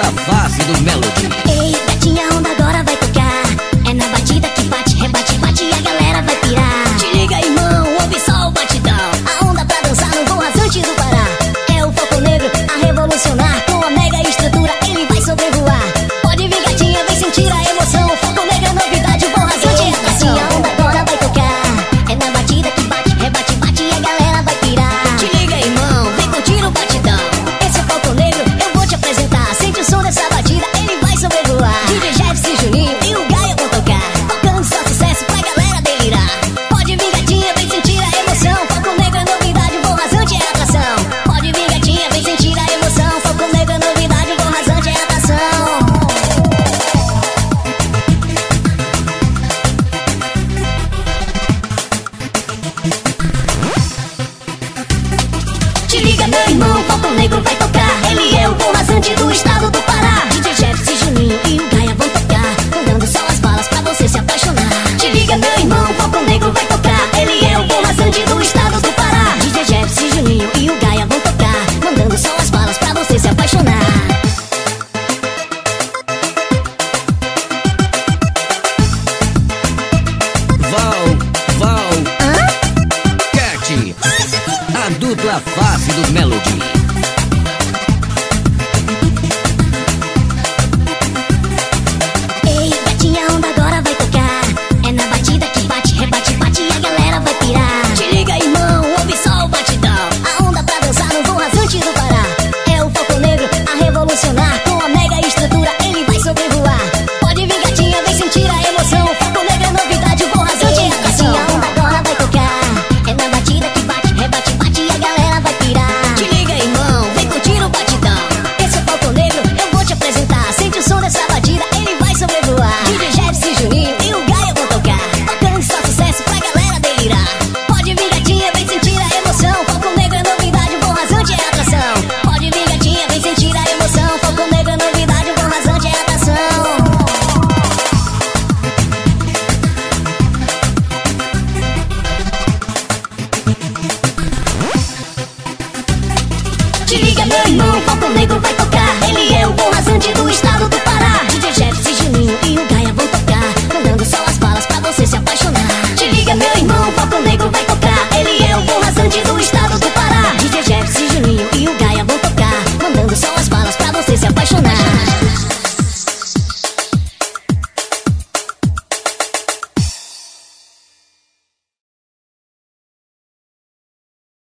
dupla face do Melody. Ei, gatinha, a onda agora vai tocar. É na batida que bate, rebate, bate e a galera vai pirar. Te liga, irmão, ouve só o batidão. A onda pra dançar no voo rasante do Pará. É o foco negro a revolucionar. Com a mega estrutura ele vai sobrevoar. Pode vir, gatinha, vem sentir a emoção. Foco negro é novidade, o voo rasante é atração. A onda agora vai tocar. É na batida que bate, rebate, bate e a galera vai pirar. Te liga, irmão, vem curtir o batidão. Esse é o foco negro, eu vou te apresentar. Sente o som dessa batida, ele vai sobrevoar. DJ Jefferson, Juninho e o Gaia vão tocar. Tocando só sucesso pra galera delirar. Pode vir, gatinha, vem sentir a emoção. Foco negro é novidade, o voo rasante é atração. Pode vir, gatinha, vem sentir a emoção. Foco negro é novidade, o voo rasante é atração. Te liga, meu irmão, foco negro vai tocar. Ele é o voo rasante do estado do Pará. DJ Jefferson, Juninho e o Gaia vão tocar. Mandando só as balas pra você se apaixonar. Te liga, meu irmão, foco negro vai tocar. Ele é o voo rasante do estado do Pará. DJ Jefferson, Juninho e o Gaia vão tocar. Mandando só as balas pra você se apaixonar. Cat, a dupla face do Melody. Ei, gatinha, a onda agora vai tocar. É na batida que bate, rebate, bate e a galera vai pirar. Te liga, irmão, ouve só o batidão. A onda pra dançar no voo rasante do Pará. É o foco negro a revolucionar. Com a mega estrutura ele vai sobrevoar. Pode vir, gatinha, vem sentir a emoção. Foco negro é novidade, o voo rasante é atração. A onda agora vai tocar. É na batida que bate, rebate, bate e a galera vai pirar. Te liga, irmão, vem curtir o batidão. Esse é o foco negro, eu vou te apresentar. Sente o som dessa batida, ele vai sobrevoar. DJ Jefferson, Juninho e o Gaia vão tocar. Tocando só sucesso pra galera delirar. Pode vir, gatinha, vem sentir a emoção. Foco negro é novidade, o voo rasante é atração. Pode vir, gatinha, vem sentir a emoção. Foco negro é novidade, o voo rasante é atração. Te liga, meu irmão, foco negro vai tocar. Ele é o voo rasante do estado do